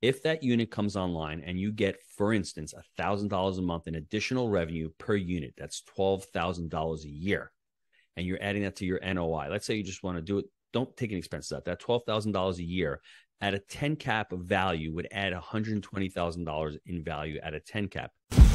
If that unit comes online and you get, for instance, $1,000 a month in additional revenue per unit, that's $12,000 a year, and you're adding that to your NOI. Let's say you just want to do it. Don't take any expenses out. That $12,000 a year at a 10 cap of value would add $120,000 in value at a 10 cap.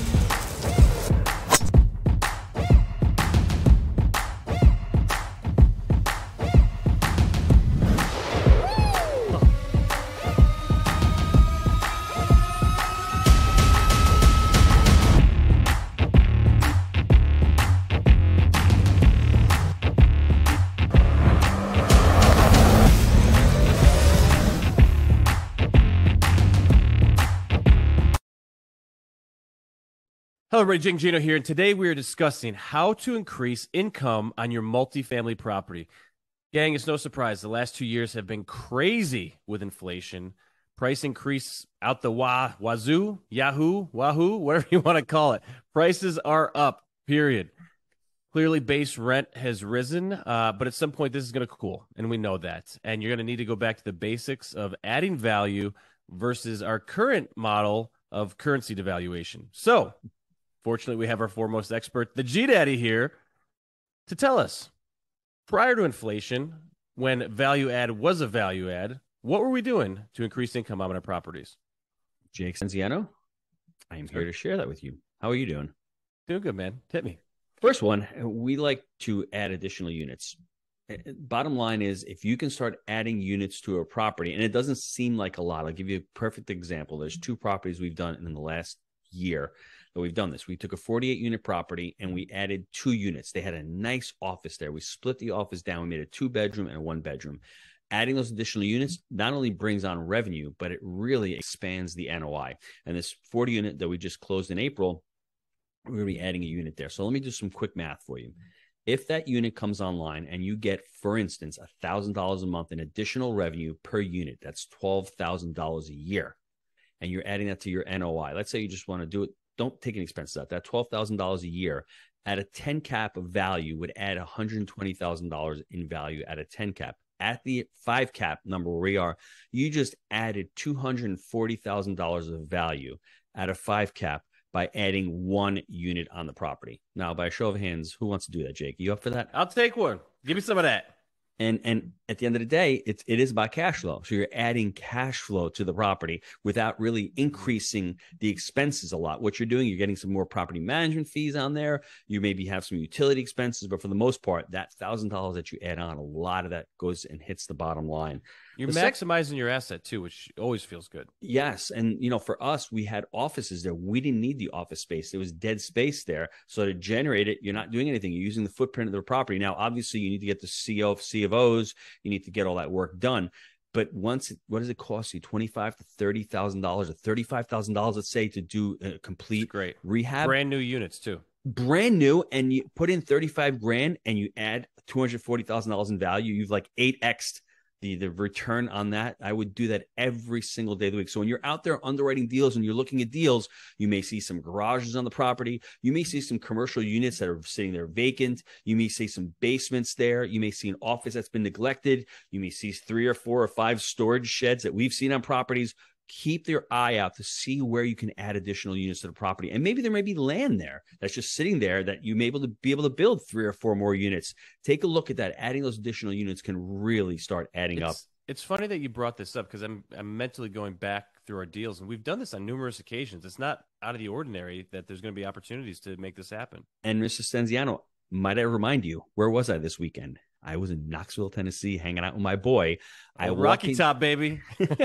Hello, everybody. Jing Gino here, and today we are discussing how to increase income on your multifamily property. Gang, it's no surprise. The last 2 years have been crazy with inflation. Price increase out the wazoo, Yahoo, Wahoo, whatever you want to call it. Prices are up, period. Clearly, base rent has risen, but at some point, this is going to cool, and we know that. And you're going to need to go back to the basics of adding value versus our current model of currency devaluation. So, fortunately, we have our foremost expert, the G-Daddy, here to tell us, prior to inflation, when value add was a value add, what were we doing to increase income on our properties? Jake Senziano, I am here to share that with you. How are you doing? Doing good, man. Hit me. First one, we like to add additional units. Bottom line is, if you can start adding units to a property, and it doesn't seem like a lot. I'll give you a perfect example. There's 2 properties we've done in the last year that we've done this. We took a 48-unit property and we added 2 units. They had a nice office there. We split the office down. We made a 2-bedroom and a 1-bedroom. Adding those additional units not only brings on revenue, but it really expands the NOI. And this 40 unit that we just closed in April, we're going to be adding a unit there. So let me do some quick math for you. If that unit comes online and you get, for instance, $1,000 a month in additional revenue per unit, that's $12,000 a year, and you're adding that to your NOI. Let's say you just want to do it. Don't take any expenses out. That $12,000 a year at a 10 cap of value would add $120,000 in value at a 10 cap. At the 5 cap number where we are, you just added $240,000 of value at a 5 cap by adding 1 unit on the property. Now, by a show of hands, who wants to do that, Jake? You up for that? I'll take one. Give me some of that. And at the end of the day, it is about cash flow. So you're adding cash flow to the property without really increasing the expenses a lot. What you're doing, you're getting some more property management fees on there. You maybe have some utility expenses, but for the most part, that $1,000 that you add on, a lot of that goes and hits the bottom line. You're maximizing your asset too, which always feels good. Yes. And, for us, we had offices there. We didn't need the office space. There was dead space there. So to generate it, you're not doing anything. You're using the footprint of the property. Now, obviously, you need to get the C of O's. You need to get all that work done. But what does it cost you? $25,000 to $30,000 or $35,000, let's say, to do a complete rehab? Brand new units too. Brand new, and you put in $35,000 and you add $240,000 in value. You've like 8x'd the return on that. I would do that every single day of the week. So when you're out there underwriting deals and you're looking at deals, you may see some garages on the property. You may see some commercial units that are sitting there vacant. You may see some basements there. You may see an office that's been neglected. You may see 3 or 4 or 5 storage sheds that we've seen on properties. Keep your eye out to see where you can add additional units to the property. And maybe there may be land there that's just sitting there that you may be able to build 3 or 4 more units. Take a look at that. Adding those additional units can really start adding up. It's funny that you brought this up because I'm mentally going back through our deals, and we've done this on numerous occasions. It's not out of the ordinary that there's going to be opportunities to make this happen. And Mr. Stenziano, might I remind you, where was I this weekend? I was in Knoxville, Tennessee, hanging out with my boy. Rocky Top, baby.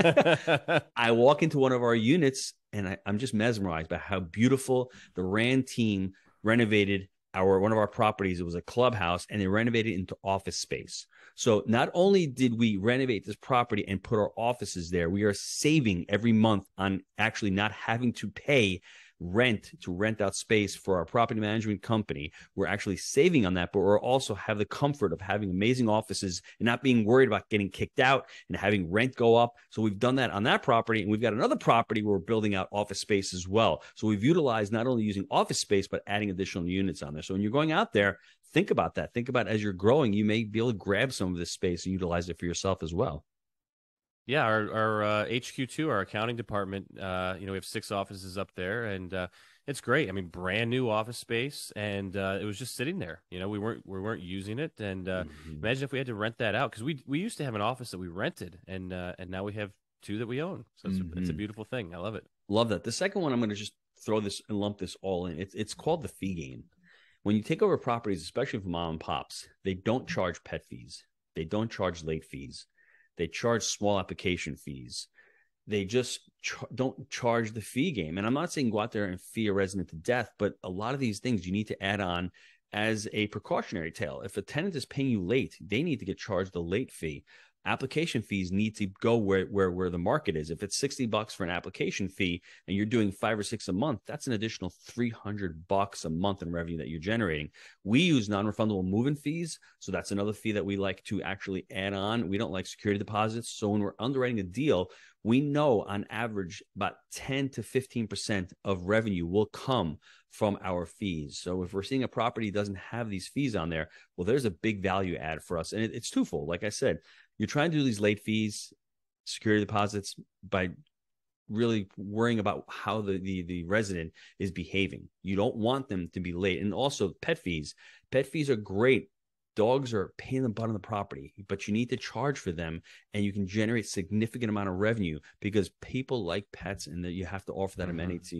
I walk into one of our units, and I'm just mesmerized by how beautiful the Rand team renovated one of our properties. It was a clubhouse, and they renovated it into office space. So not only did we renovate this property and put our offices there, we are saving every month on actually not having to pay rent to rent out space for our property management company. We're actually saving on that, but we're also have the comfort of having amazing offices and not being worried about getting kicked out and having rent go up. So we've done that on that property, and we've got another property where we're building out office space as well. So we've utilized not only using office space, but adding additional units on there. So when you're going out there, think about that. Think about as you're growing, you may be able to grab some of this space and utilize it for yourself as well. Yeah, our HQ2, our accounting department, we have 6 offices up there, and it's great. I mean, brand new office space, and it was just sitting there. We weren't using it, and Mhm. imagine if we had to rent that out because we used to have an office that we rented, and now we have two that we own. So it's a Mhm. beautiful thing. I love it. Love that. The second one, I'm going to just throw this and lump this all in. It's called the fee game. When you take over properties, especially from mom and pops, they don't charge pet fees. They don't charge late fees. They charge small application fees. They just don't charge the fee game. And I'm not saying go out there and fee a resident to death, but a lot of these things you need to add on as a precautionary tale. If a tenant is paying you late, they need to get charged a late fee. Application fees need to go where the market is. If it's $60 for an application fee and you're doing 5 or 6 a month, that's an additional $300 a month in revenue that you're generating. We use non-refundable move-in fees, so that's another fee that we like to actually add on. We don't like security deposits, so when we're underwriting a deal, we know on average about 10 to 15% of revenue will come from our fees. So if we're seeing a property doesn't have these fees on there, well, there's a big value add for us. And it's twofold. Like I said, you're trying to do these late fees, security deposits by really worrying about how the resident is behaving. You don't want them to be late. And also pet fees. Pet fees are great. Dogs are paying the butt on the property, but you need to charge for them, and you can generate significant amount of revenue because people like pets, and that you have to offer that amenity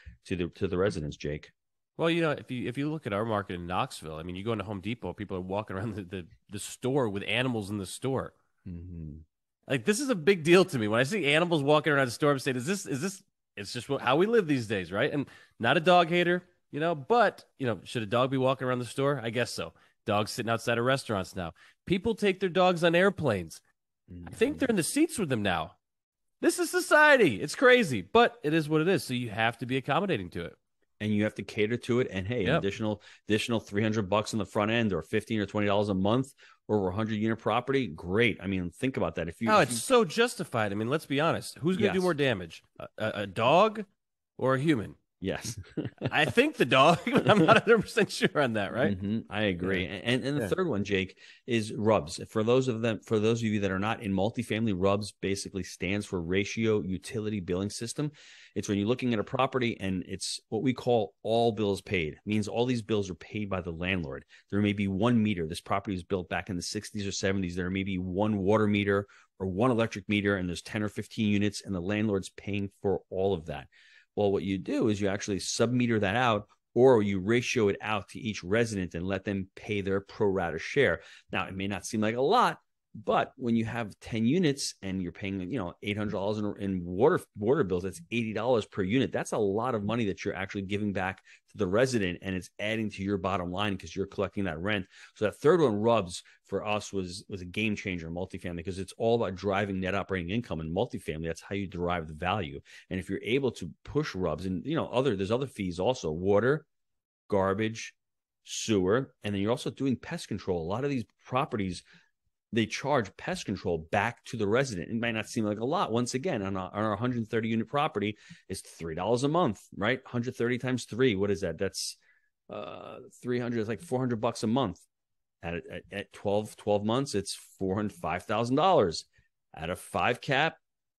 to the residents. Jake. Well, if you look at our market in Knoxville, I mean, you go into Home Depot, people are walking around the store with animals in the store. Mm-hmm. Like this is a big deal to me. When I see animals walking around the store, I'm saying, is this? It's just how we live these days, right? And not a dog hater, but should a dog be walking around the store? I guess so. Dogs sitting outside of restaurants now. People take their dogs on airplanes. I think they're in the seats with them now. This is society. It's crazy, but it is what it is. So you have to be accommodating to it. And you have to cater to it. And hey, an Yep. additional $300 on the front end, or $15 or $20 a month, or over 100-unit property. Great. I mean, think about that. Oh, it's so justified. I mean, let's be honest. Who's going to do Yes, more damage, a dog or a human? yes. I think the dog, but I'm not 100% sure on that, right? I agree. Yeah. And the Yeah. third one, Jake, is RUBS. For those of you that are not in multifamily, RUBS basically stands for Ratio Utility Billing System. It's when you're looking at a property and it's what we call all bills paid. It means all these bills are paid by the landlord. There may be one meter. This property was built back in the 60s or 70s. There may be one water meter or one electric meter, and there's 10 or 15 units, and the landlord's paying for all of that. Well, what you do is you actually submeter that out, or you ratio it out to each resident and let them pay their pro rata share. Now, it may not seem like a lot, but when you have 10 units and you're paying, $800 in water bills, that's $80 per unit. That's a lot of money that you're actually giving back to the resident, and it's adding to your bottom line because you're collecting that rent. So that third one, RUBS, for us was a game changer in multifamily because it's all about driving net operating income in multifamily. That's how you derive the value. And if you're able to push RUBS, and there's other fees also: water, garbage, sewer, and then you're also doing pest control. A lot of these properties, they charge pest control back to the resident. It might not seem like a lot. Once again, on our 130 unit property, it's $3 a month, right? 130 times 3, what is that? That's 300. It's like $400 a month. At 12 months, it's $5,000. At a 5 cap,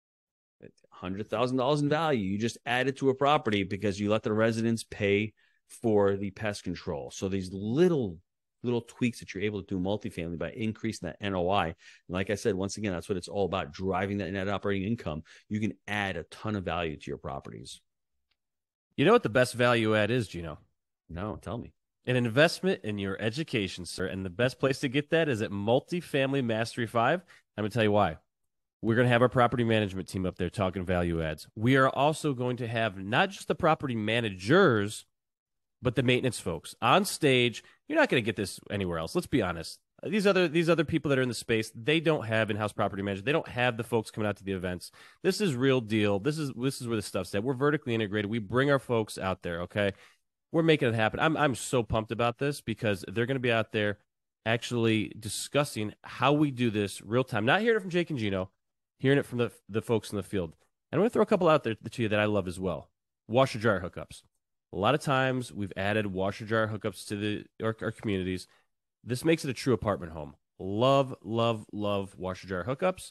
$100,000 in value. You just add it to a property because you let the residents pay for the pest control. So these little tweaks that you're able to do multifamily by increasing that NOI. And like I said, once again, that's what it's all about, driving that net operating income. You can add a ton of value to your properties. You know what the best value add is, Gino? No, tell me. An investment in your education, sir. And the best place to get that is at Multifamily Mastery 5. I'm going to tell you why. We're going to have our property management team up there talking value adds. We are also going to have not just the property managers, but the maintenance folks on stage. You're not going to get this anywhere else. Let's be honest. These other people that are in the space, they don't have in-house property managers. They don't have the folks coming out to the events. This is real deal. This is where the stuff's at. We're vertically integrated. We bring our folks out there, okay? We're making it happen. I'm so pumped about this because they're going to be out there actually discussing how we do this real time. Not hearing it from Jake and Gino, hearing it from the folks in the field. And I'm going to throw a couple out there to you that I love as well. Washer dryer hookups. A lot of times we've added washer dryer hookups to our communities. This makes it a true apartment home. Love, love, love washer dryer hookups.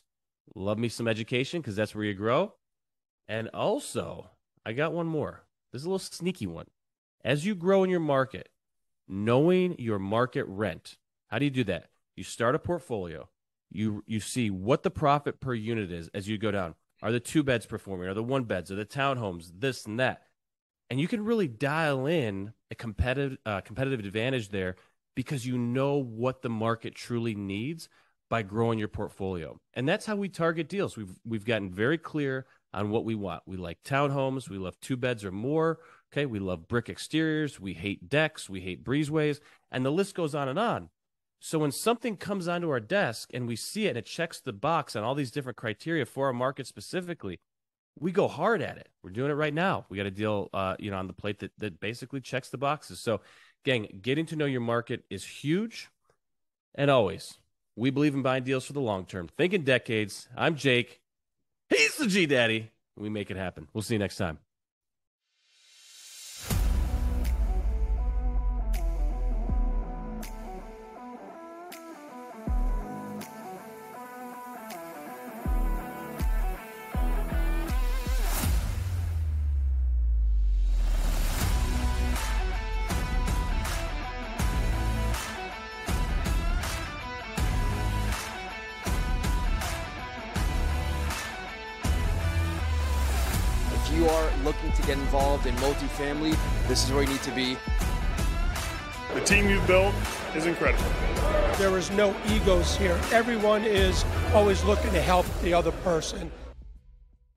Love me some education because that's where you grow. And also, I got one more. This is a little sneaky one. As you grow in your market, knowing your market rent, how do you do that? You start a portfolio. You see what the profit per unit is as you go down. Are the 2 beds performing? Are the 1 beds? Are the townhomes? This and that. And you can really dial in a competitive advantage there because you know what the market truly needs by growing your portfolio. And that's how we target deals. We've gotten very clear on what we want. We like townhomes. We love 2 beds or more. Okay. We love brick exteriors. We hate decks. We hate breezeways. And the list goes on and on. So when something comes onto our desk and we see it and it checks the box on all these different criteria for our market specifically, we go hard at it. We're doing it right now. We got a deal, on the plate that basically checks the boxes. So, gang, getting to know your market is huge. And always, we believe in buying deals for the long term. Think in decades. I'm Jake. He's the G Daddy. We make it happen. We'll see you next time. If you are looking to get involved in multifamily, this is where you need to be. The team you've built is incredible. There is no egos here. Everyone is always looking to help the other person.